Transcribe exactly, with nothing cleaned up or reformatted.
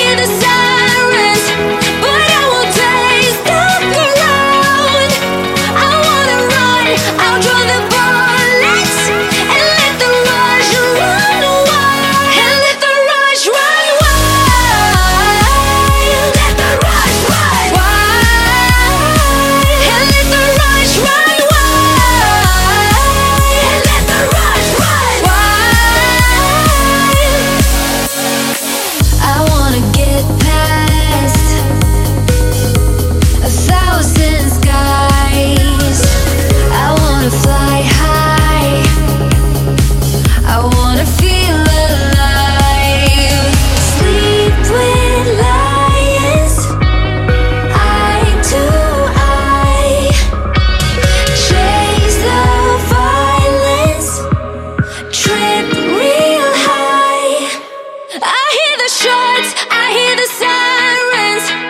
hear the sirens, but I won't stay stuck around. I wanna run, I'll draw the bullets and let the rush run wild. And let the rush run wild. Let the rush run wild. And let the rush run wild. And let the rush run wild. I wanna get past a thousand skies. I wanna fly high. I wanna feel alive. Sleep with lions, eye to eye. Chase the violence, trip real high. I hear the shots, I hear the sirens,